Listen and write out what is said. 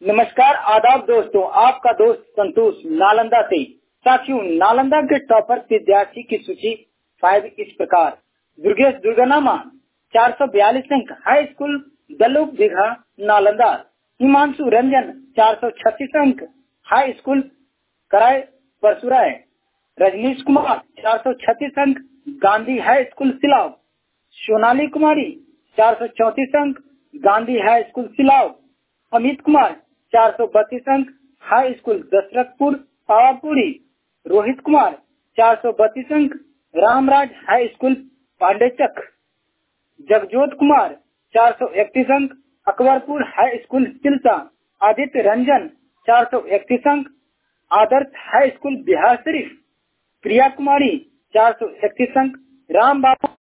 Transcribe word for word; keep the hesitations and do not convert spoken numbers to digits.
नमस्कार, आदाब दोस्तों, आपका दोस्त संतोष नालंदा से। साथियों, नालंदा के टॉपर विद्यार्थी की सूची फाइव इस प्रकार। दुर्गेश दुर्गानामा चार सौ बयालीस अंक, हाई स्कूल दल्लुप दीघा नालंदा। हिमांशु रंजन चार सौ छत्तीस अंक, हाई स्कूल कराय परसुराय। रजनीश कुमार चार सौ छत्तीस अंक, गांधी हाई स्कूल सिलाव। सोनाली कुमारी चार सौ चौतीस अंक, गांधी हाई स्कूल सिलाव। अमित कुमार चार सौ बत्तीस अंक, हाई स्कूल दशरथपुर पावापुरी। रोहित कुमार चार सौ बत्तीस अंक, रामराज हाई स्कूल पांडेचक। जगजोत कुमार चार सौ इकतीस अंक, अकबरपुर हाई स्कूल सिलसा। आदित्य रंजन चार सौ इकतीस अंक, आदर्श हाई स्कूल बिहार शरीफ। प्रिया कुमारी चार सौ इकतीस अंक, राम बाबू